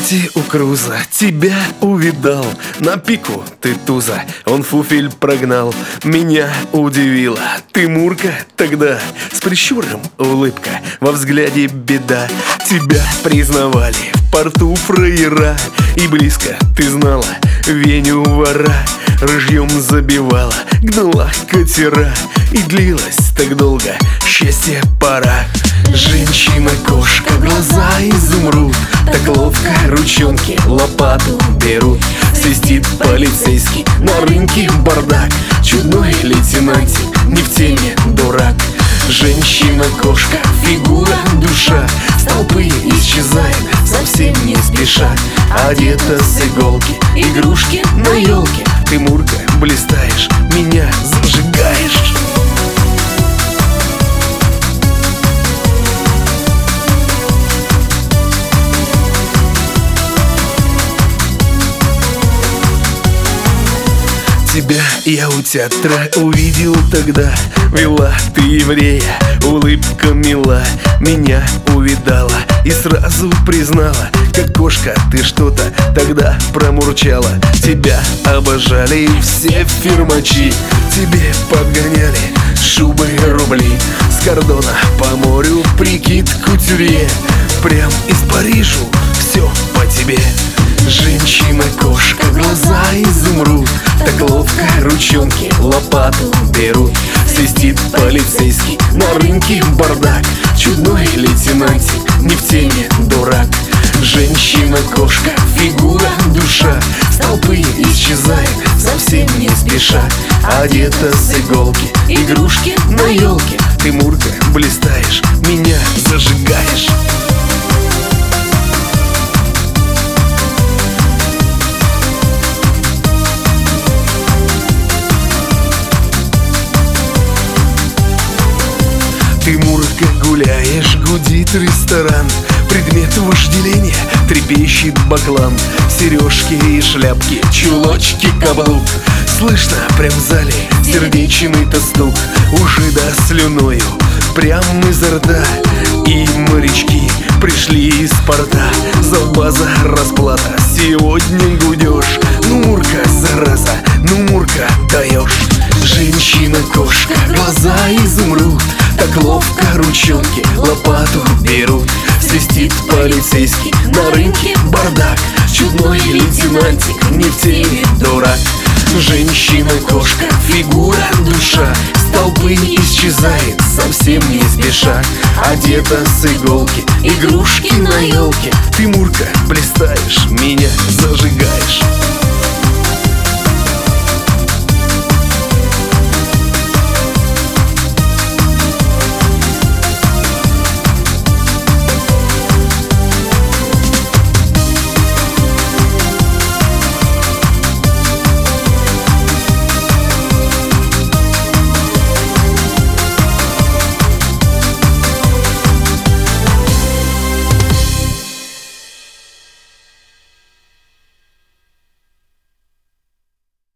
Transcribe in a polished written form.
Монти у Круза тебя увидал. На пику ты туза, он фуфель прогнал. Меня удивило, ты Мурка тогда. С прищуром улыбка, во взгляде беда. Тебя признавали в порту фраера, и близко ты знала Веню вора. Рыжьем забивала, гнала катера, и длилось так долго, счастье пора. Женщина-кошка, глаза изумруд, так ловко ручонки лопату берут. Свистит полицейский, на рынке бардак, чудной лейтенантик, не в теме дурак. Женщина-кошка, фигура, душа, с толпы исчезает, совсем не спеша. Одета с иголки, игрушки на елке. Ты, Мурка, блистаешь, меня зажигаешь. Тебя я у театра увидел тогда. Вела ты еврея, улыбка мила. Меня увидала и сразу признала. Как кошка ты что-то тогда промурчала. Тебя обожали все фирмачи, тебе подгоняли шубы рубли. С кордона по морю прикид кутюрье, прям из Парижа все по тебе. Женщина-кошка, глаза изумруд, так ловко ручонки лопату берут. Свистит полицейский, на рынке бардак, чудной лейтенантик, не в теме дурак. Женщина-кошка, фигура, душа, с толпы исчезает, совсем не спеша. Одета с иголки, игрушки на елке. Ты, Мурка, блистаешь, меня зажигаешь. Ты, Мурка, гуляешь, гудит ресторан, предмет вожделения трепещет баклан. Сережки и шляпки, чулочки, каблук. Слышно прям в зале сердечный-то стук. Уже да слюною прям изо рта. И морячки пришли из порта. За база расплата, сегодня гудешь. Ну, Мурка, зараза, ну, Мурка, даешь. Женщина-кошка, глаза изумруд, так ловко ручонки лопату берут. Свистит полицейский, на рынке бардак, чудной лейтенантик, не в теме дурак. Женщина-кошка, фигура, душа, с толпы исчезает, совсем не спеша. Одета с иголки, игрушки на елке. Ты, Мурка, блистаешь, меня зажигаешь.